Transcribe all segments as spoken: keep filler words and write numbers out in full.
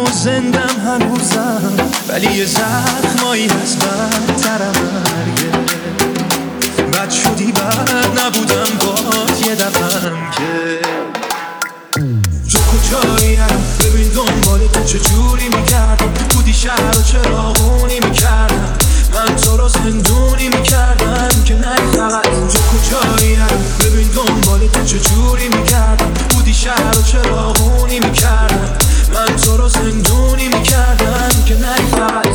زندم هنوزم، ولی یه زخمایی هست بدترم مرگه. بد شدی بد نبودم باد یه دفعم که تو کجایی هم ببین دنبال تو چجوری میکردم، بودی شهر و چراغونی میکردم، من تو رو زندونی میکردم که نه فقط تو کجایی هم ببین دنبال تو چجوری میکردم، بودی شهر و چراغونی میکردم، من تو رو زندونی میکردم که نه فقط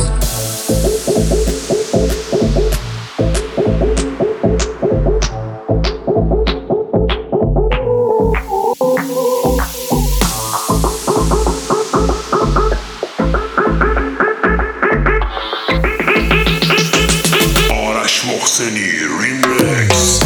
محسنی ریمیکس.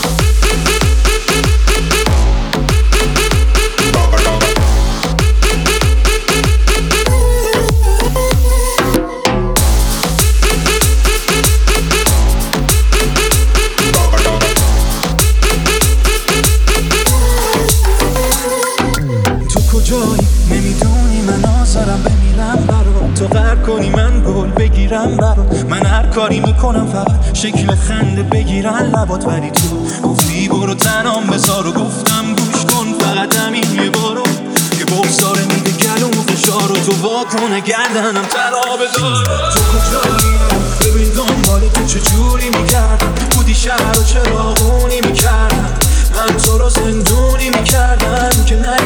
تو کجایی نمیدونی من آزارم بمیرم برات، تو غر کنی من گل بگیرم برات، من هر کاری میکنم فقط شکل خنده بگیرن لبات، ولی تو گفتی برو تنام بذار و گفتم گوش کن فقط همین یه بارو، که بغضاره میده گلوم فشار و تو واکنه گردنم طلا بذار. تو کجایی ببین دنبال تو چجوری میکردم، بودی شهر و چراغونی میکردم، من تو رو زندونی میکردم که نه